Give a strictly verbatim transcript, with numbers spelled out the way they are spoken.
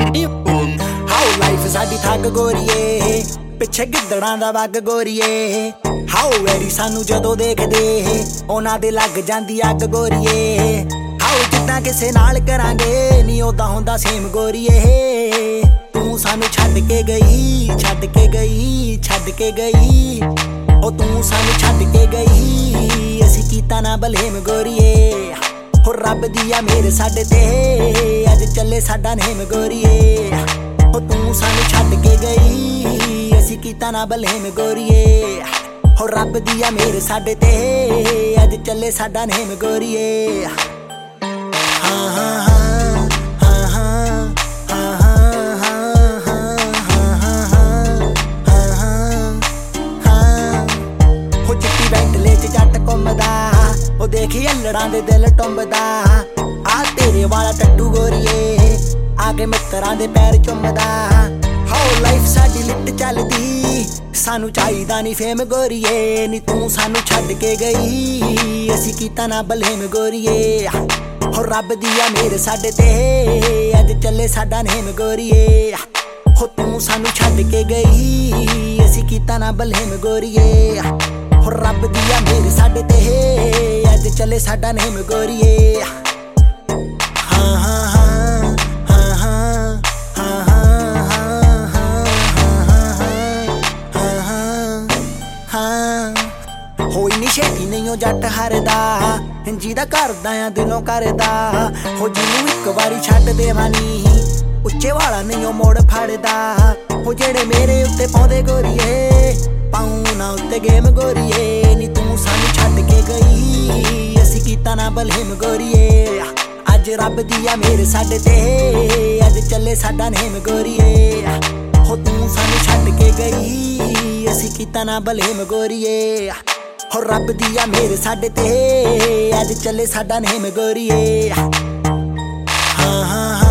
ਹਾਓ life ਸਾਡੀ ਠੱਗ ਗੋਰੀਏ, ਪਿੱਛੇ ਗਿੱਦੜਾਂ ਦਾ ਵੱਗ ਗੋਰੀਏ। ਹਾਓ ਵੈਰੀ ਸਾਨੂੰ ਜਦੋਂ ਦੇਖਦੇ ਉਹਨਾਂ ਦੇ ਲੱਗ ਜਾਂਦੀ ਅੱਗ ਗੋਰੀਏ। ਹਾਓ ਜਿੱਦਾਂ ਕਿਸੇ ਨਾਲ ਕਰਾਂਗੇ ਨੀ ਓਦਾਂ ਹੁੰਦਾ ਸੇਮ ਗੋਰੀਏ। ਤੂੰ ਸਾਨੂੰ ਛੱਡ ਕੇ ਗਈ, ਛੱਡ ਕੇ ਗਈ, ਛੱਡ ਕੇ ਗਈ। ਉਹ ਤੂੰ ਸਾਨੂੰ ਛੱਡ ਕੇ ਗਈ, ਅਸੀਂ ਕੀਤਾ ਨਾ ਬਲੇਮ ਗੋਰੀਏ। ਹੋ ਰੱਬ ਦੀ ਆ ਮੇਰ ਸਾਡੇ ਤੇ, ਅੱਜ ਚੱਲੇ ਸਾਡਾ ਨੇਮ ਗੋਰੀਏ। ਹੋ ਤੂੰ ਸਾਨੂੰ ਛੱਡ ਕੇ ਗਈ, ਅਸੀਂ ਕੀਤਾ ਨਾ ਬਲੇਮ ਗੋਰੀਏ। ਹੋ ਰੱਬ ਦੀ ਆ ਮੇਰ ਸਾਡੇ ਤੇ, ਅੱਜ ਚੱਲੇ ਸਾਡਾ ਨੇਮ ਗੋਰੀਏ। ਹਾਂ ਹਾਂ ਉਹ ਦੇਖੀ ਅਲੜਾਂ ਦੇ ਦਿਲ ਟੁੰਬਦਾ, ਆ ਤੇਰੇ ਵਾਲਾ ਟੱਟੂ ਗੋਰੀਏ ਆ ਕੇ ਮਿੱਤਰਾਂ ਦੇ ਪੈਰ ਚੁੰਮਦਾ। ਹਾਓ ਲਾਈਫ ਸਾਡੀ ਲਿੱਟ ਚੱਲਦੀ, ਸਾਨੂੰ ਚਾਹੀਦਾ ਨੀ ਫੇਮ ਗੋਰੀਏ। ਨੀ ਤੂੰ ਸਾਨੂੰ ਛੱਡ ਕੇ ਗਈ, ਅਸੀਂ ਕੀਤਾ ਨਾ ਬਲੇਮ ਗੋਰੀਏ। ਹੋ ਰੱਬ ਦੀ ਆ ਮੇਰ ਸਾਡੇ ਤੇ, ਅੱਜ ਚੱਲੇ ਸਾਡਾ ਨੇਮ ਗੋਰੀਏ। ਹੋ ਤੂੰ ਸਾਨੂੰ ਛੱਡ ਕੇ ਗਈ, ਅਸੀਂ ਕੀਤਾ ਨਾ ਬਲੇਮ ਗੋਰੀਏ। ਹੋ ਰੱਬ ਦੀ ਆ ਮੇਰ ਸਾਡੇ ਤੇ, ਅੱਜ ਚੱਲੇ ਸਾਡਾ ਨੇਮ ਗੋਰੀਏ। ਹਾਂ ਹਾਂ ਹਾਂ ਹਾਂ ਹਾਂ ਹਾਂ ਹਾਂ ਹਾਂ ਹੋਈ ਨੀ ਛੇਤੀ ਨਹੀਂ ਉਹ ਜੱਟ ਹਾਰਦਾ, ਜਿਹਦਾ ਕਰਦਾ ਆ ਦਿਲੋਂ ਕਰਦਾ। ਹੋ ਜਿਹਨੂੰ ਇੱਕ ਵਾਰੀ ਛੱਡ ਦੇਵਾਨੀ, ਉੱਚੇ ਵਾਲਾ ਨਹੀਂ ਉਹ ਮੋੜ ਫੜਦਾ। ਉਹ ਜਿਹੜੇ ਮੇਰੇ ਉੱਤੇ ਪਾਉਂਦੇ ਗੋਰੀਏ, ਪਾਉ ਨਾ ਉੱਤੇ ਗੇਮ ਗੋਰੀਏ। ਨੀ ਤੂੰ ਸਾਨੂੰ ਛੱਡ ਕੇ ਗਈ, ਅਸੀਂ ਕੀਤਾ ਨਾ ਬਲੇਮ ਗੋਰੀਏ। ਅੱਜ ਰੱਬ ਦੀ ਆ ਮੇਰ ਸਾਡੇ ਤੇ, ਅੱਜ ਚੱਲੇ ਸਾਡਾ ਨੇਮ ਗੋਰੀਏ। ਹੋ ਤੂੰ ਸਾਨੂੰ ਛੱਡ ਕੇ ਗਈ, ਅਸੀਂ ਕੀਤਾ ਨਾ ਬਲੇਮ ਗੋਰੀਏ। ਹੋ ਰੱਬ ਦੀ ਆ ਮੇਰ ਸਾਡੇ ਤੇ, ਅੱਜ ਚੱਲੇ ਸਾਡਾ ਨੇਮ ਗੋਰੀਏ। ਹਾਂ ਹਾਂ